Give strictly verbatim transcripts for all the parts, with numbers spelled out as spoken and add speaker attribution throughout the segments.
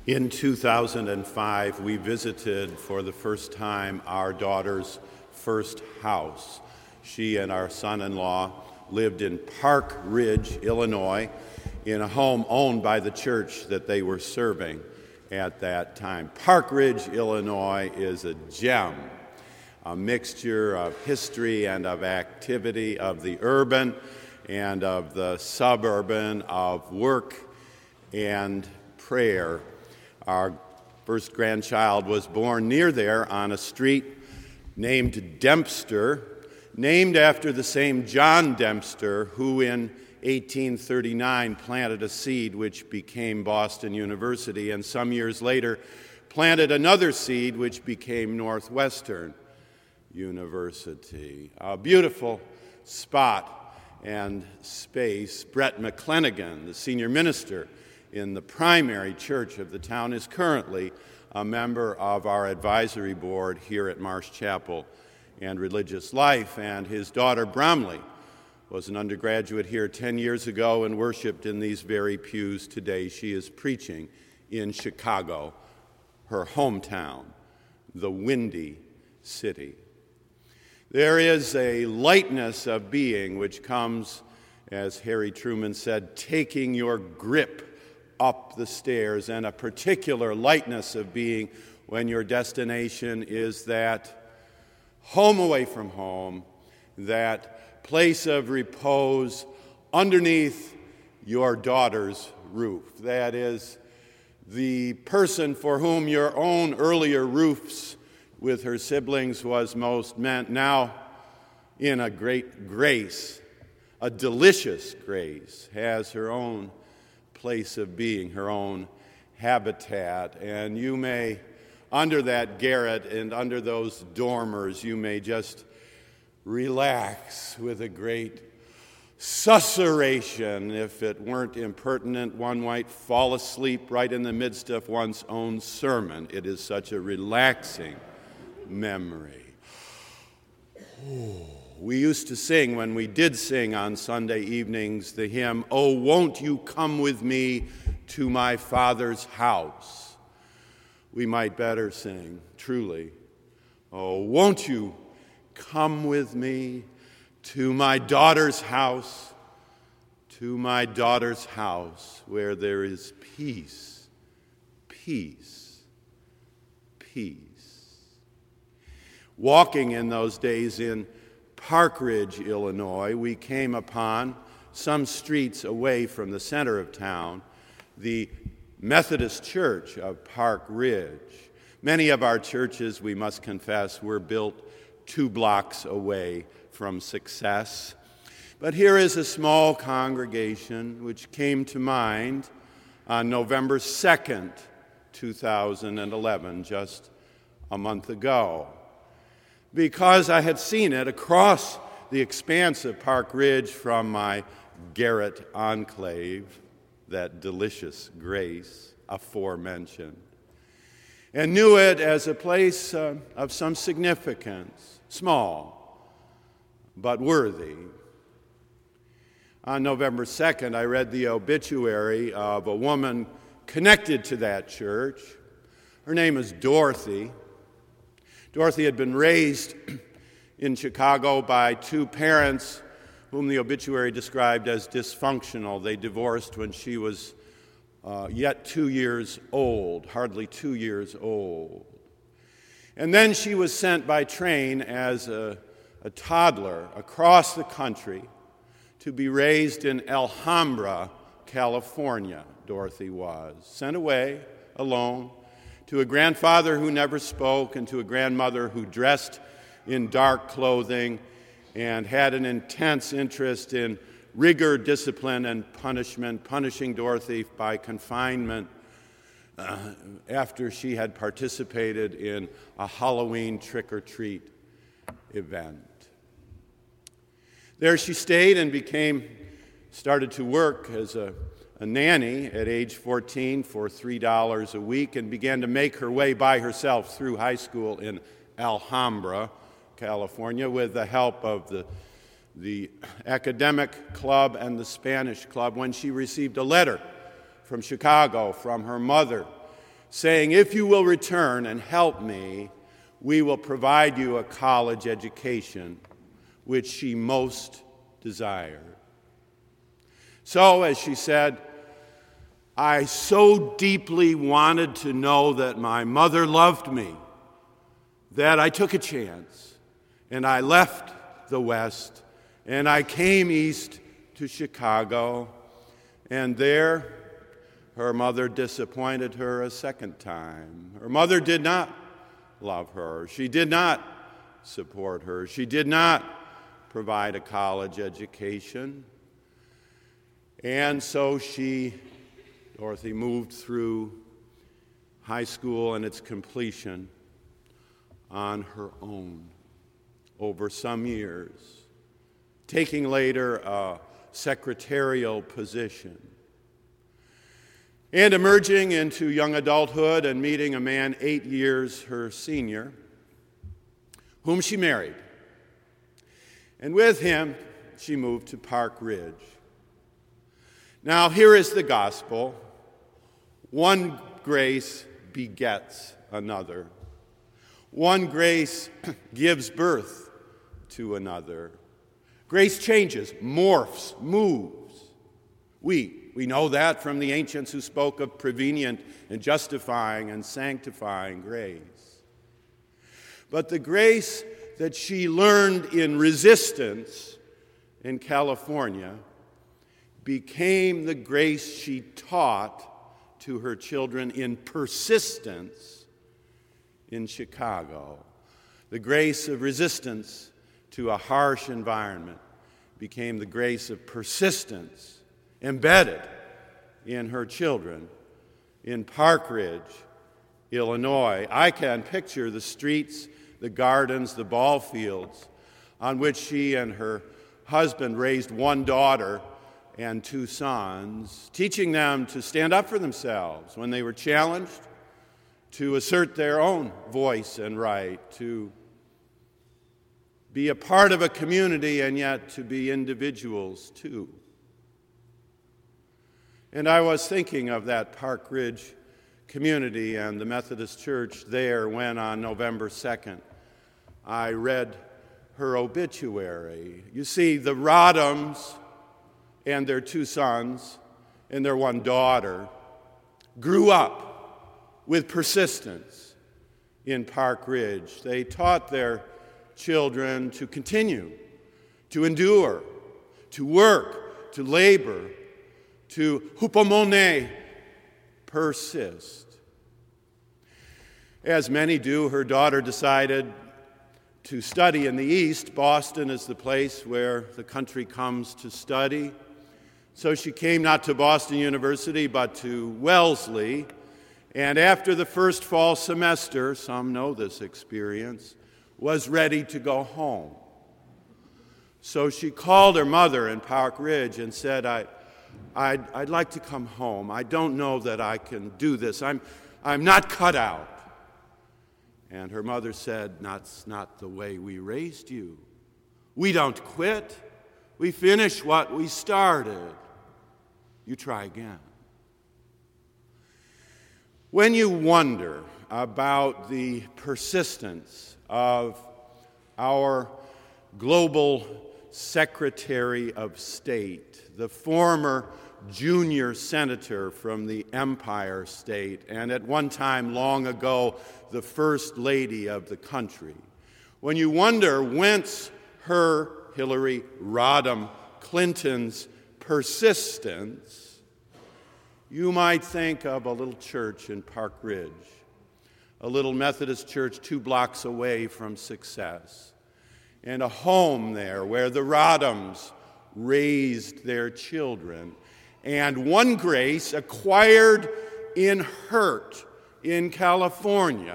Speaker 1: In two thousand five, we visited for the first time our daughter's first house. She and our son-in-law lived in Park Ridge, Illinois, in a home owned by the church that they were serving at that time. Park Ridge, Illinois is a gem, a mixture of history and of activity, of the urban and of the suburban, of work and prayer. Our first grandchild was born near there on a street named Dempster, named after the same John Dempster who in eighteen thirty-nine planted a seed which became Boston University, and some years later planted another seed which became Northwestern University. A beautiful spot and space. Brett McClanagan, the senior minister in the primary church of the town, is currently a member of our advisory board here at Marsh Chapel and Religious Life, and his daughter Bromley was an undergraduate here ten years ago and worshiped in these very pews today. She is preaching in Chicago, her hometown, the Windy City. There is a lightness of being which comes, as Harry Truman said, taking your grip up the stairs, and a particular lightness of being when your destination is that home away from home, that place of repose underneath your daughter's roof. That is the person for whom your own earlier roofs with her siblings was most meant, now in a great grace, a delicious grace, has her own place of being, her own habitat. And you may, under that garret and under those dormers, you may just relax with a great susurration. If it weren't impertinent, one might fall asleep right in the midst of one's own sermon. It is such a relaxing memory. Oh. We used to sing, when we did sing on Sunday evenings, the hymn, "Oh, won't you come with me to my Father's house?" We might better sing, truly, "Oh, won't you come with me to my daughter's house, to my daughter's house, where there is peace, peace, peace." Walking in those days in Park Ridge, Illinois, we came upon, some streets away from the center of town, the Methodist Church of Park Ridge. Many of our churches, we must confess, were built two blocks away from success. But here is a small congregation which came to mind on November second, two thousand eleven, just a month ago, because I had seen it across the expanse of Park Ridge from my garret enclave, that delicious grace aforementioned, and knew it as a place uh, of some significance, small but worthy. On November second, I read the obituary of a woman connected to that church. Her name is Dorothy. Dorothy had been raised in Chicago by two parents whom the obituary described as dysfunctional. They divorced when she was uh, yet two years old, hardly two years old. And then she was sent by train as a, a toddler across the country to be raised in Alhambra, California. Dorothy was sent away alone to a grandfather who never spoke, and to a grandmother who dressed in dark clothing and had an intense interest in rigor, discipline, and punishment, punishing Dorothy by confinement uh, after she had participated in a Halloween trick-or-treat event. There she stayed and became, started to work as a a nanny at age fourteen for three dollars a week, and began to make her way by herself through high school in Alhambra, California, with the help of the, the academic club and the Spanish club, when she received a letter from Chicago from her mother saying, "If you will return and help me, we will provide you a college education," which she most desired. So, as she said, I so deeply wanted to know that my mother loved me that I took a chance, and I left the West, and I came east to Chicago, and there her mother disappointed her a second time. Her mother did not love her. She did not support her. She did not provide a college education. And so she, Dorothy, moved through high school and its completion on her own over some years, taking later a secretarial position, and emerging into young adulthood and meeting a man eight years her senior, whom she married. And with him, she moved to Park Ridge. Now, here is the gospel. One grace begets another. One grace gives birth to another. Grace changes, morphs, moves. We, we know that from the ancients who spoke of prevenient and justifying and sanctifying grace. But the grace that she learned in resistance in California became the grace she taught to her children in persistence in Chicago. The grace of resistance to a harsh environment became the grace of persistence embedded in her children in Park Ridge, Illinois. I can picture the streets, the gardens, the ball fields on which she and her husband raised one daughter and two sons, teaching them to stand up for themselves when they were challenged, to assert their own voice and right, to be a part of a community and yet to be individuals too. And I was thinking of that Park Ridge community and the Methodist Church there when on November second I read her obituary. You see, the Rodhams and their two sons and their one daughter grew up with persistence in Park Ridge. They taught their children to continue, to endure, to work, to labor, to hupomone, persist. As many do, her daughter decided to study in the East. Boston is the place where the country comes to study. So she came not to Boston University, but to Wellesley. And after the first fall semester, some know this experience, was ready to go home. So she called her mother in Park Ridge and said, I, I'd, I'd like to come home. I don't know that I can do this. I'm, I'm not cut out. And her mother said, that's not the way we raised you. We don't quit. We finish what we started. You try again. When you wonder about the persistence of our global Secretary of State, the former junior senator from the Empire State, and at one time long ago, the First Lady of the country, when you wonder whence her, Hillary Rodham Clinton's, persistence, you might think of a little church in Park Ridge, a little Methodist church two blocks away from Success, and a home there where the Rodhams raised their children, and one grace acquired in Hurt in California,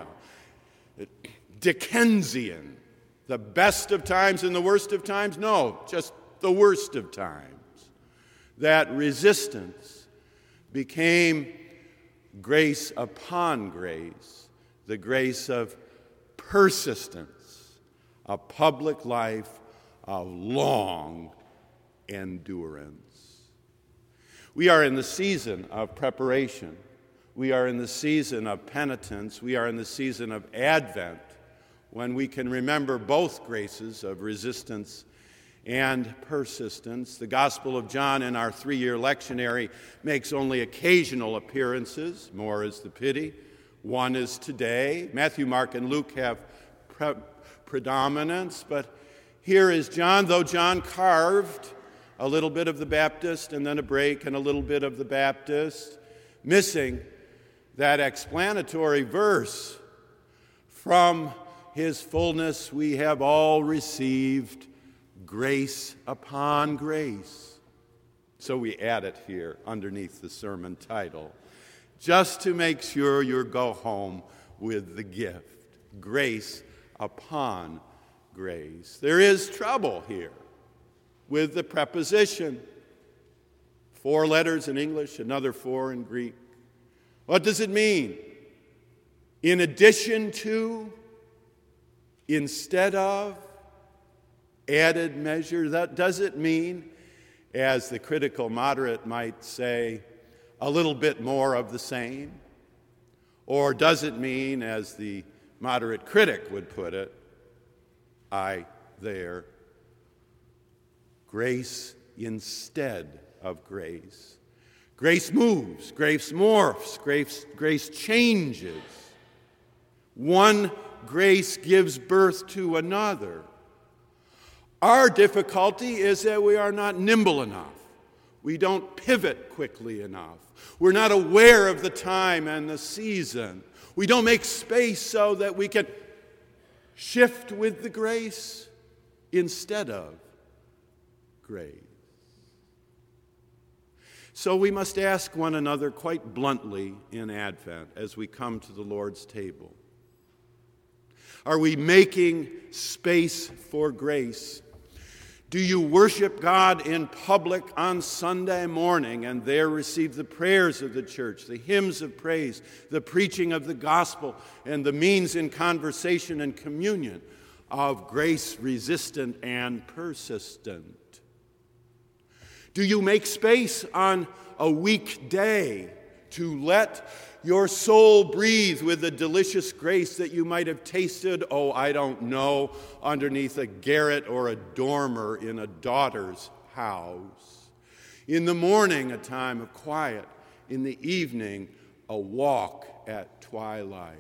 Speaker 1: Dickensian, the best of times and the worst of times? No, just the worst of times. That resistance became grace upon grace, the grace of persistence, a public life of long endurance. We are in the season of preparation. We are in the season of penitence. We are in the season of Advent, when we can remember both graces of resistance and persistence. The Gospel of John in our three-year lectionary makes only occasional appearances. More is the pity. One is today. Matthew, Mark, and Luke have pre- predominance, but here is John, though John carved a little bit of the Baptist and then a break and a little bit of the Baptist, missing that explanatory verse, from his fullness we have all received grace upon grace. So we add it here underneath the sermon title, just to make sure you go home with the gift, grace upon grace. There is trouble here with the preposition. Four letters in English, another four in Greek. What does it mean? In addition to, instead of, added measure. That does it mean, as the critical moderate might say, a little bit more of the same? Or does it mean, as the moderate critic would put it, I, there, grace instead of grace? Grace moves, grace morphs, grace, grace changes. One grace gives birth to another. Our difficulty is that we are not nimble enough. We don't pivot quickly enough. We're not aware of the time and the season. We don't make space so that we can shift with the grace instead of grace. So we must ask one another quite bluntly in Advent as we come to the Lord's table. Are we making space for grace? Do you worship God in public on Sunday morning and there receive the prayers of the church, the hymns of praise, the preaching of the gospel, and the means in conversation and communion of grace resistant and persistent? Do you make space on a weekday to let your soul breathe with the delicious grace that you might have tasted, oh, I don't know, underneath a garret or a dormer in a daughter's house? In the morning, a time of quiet. In the evening, a walk at twilight.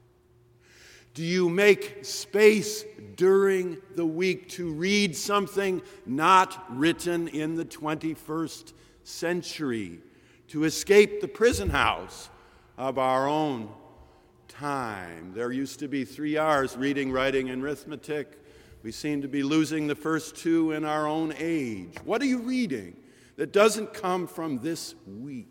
Speaker 1: Do you make space during the week to read something not written in the twenty-first century, to escape the prison house of our own time? There used to be three R's, reading, writing, and arithmetic. We seem to be losing the first two in our own age. What are you reading that doesn't come from this week?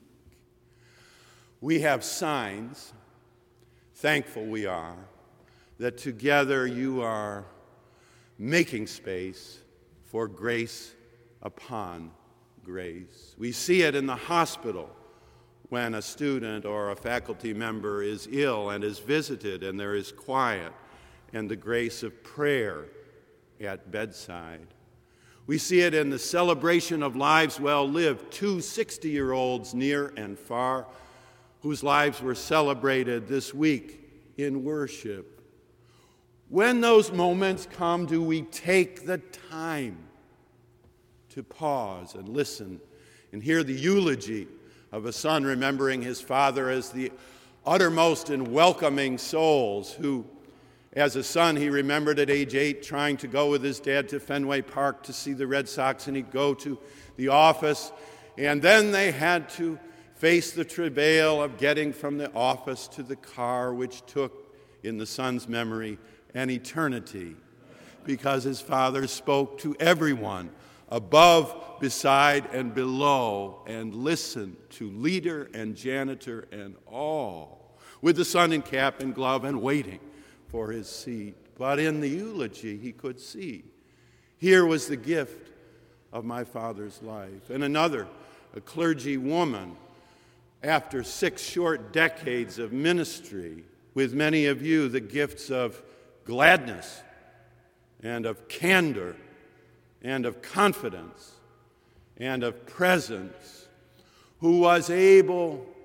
Speaker 1: We have signs, thankful we are, that together you are making space for grace upon grace. We see it in the hospital when a student or a faculty member is ill and is visited and there is quiet and the grace of prayer at bedside. We see it in the celebration of lives well lived, two sixty-year-olds near and far whose lives were celebrated this week in worship. When those moments come, do we take the time to pause and listen and hear the eulogy of a son remembering his father as the uttermost and welcoming souls, who, as a son, he remembered at age eight trying to go with his dad to Fenway Park to see the Red Sox, and he'd go to the office, and then they had to face the travail of getting from the office to the car, which took, in the son's memory, an eternity, because his father spoke to everyone above, beside, and below, and listened to leader and janitor and all, with the son in cap and glove and waiting for his seat. But in the eulogy, he could see, here was the gift of my father's life. And another, a clergy woman, after six short decades of ministry, with many of you, the gifts of gladness and of candor and of confidence and of presence, who was able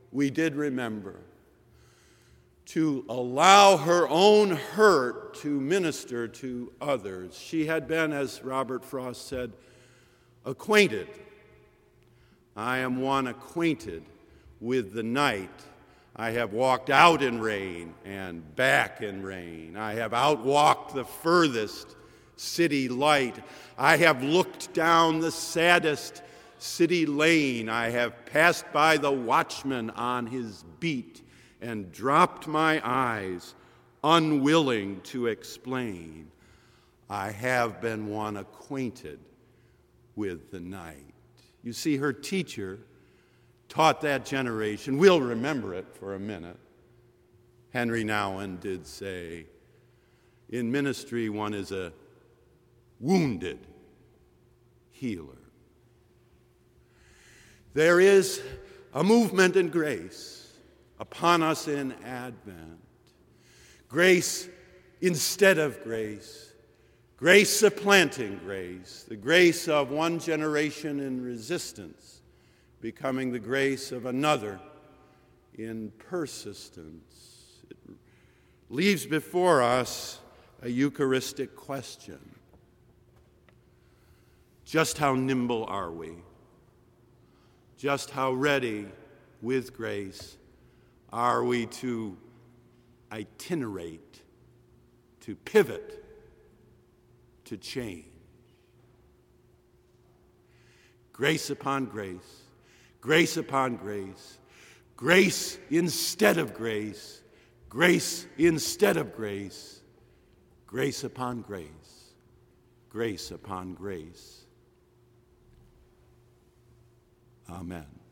Speaker 1: we did remember to allow her own hurt to minister to others. She had been, as Robert Frost said, acquainted. I am one acquainted with the night. I have walked out in rain and back in rain. I have outwalked the furthest city light. I have looked down the saddest city lane. I have passed by the watchman on his beat and dropped my eyes, unwilling to explain. I have been one acquainted with the night. You see, her teacher taught that generation. We'll remember it for a minute. Henry Nouwen did say, in ministry one is a wounded healer. There is a movement in grace upon us in Advent. Grace instead of grace. Grace supplanting grace. The grace of one generation in resistance becoming the grace of another in persistence. It leaves before us a Eucharistic question. Just how nimble are we? Just how ready with grace are we to itinerate, to pivot, to change? Grace upon grace, grace upon grace, grace instead of grace, grace instead of grace, grace upon grace, grace upon grace. Amen.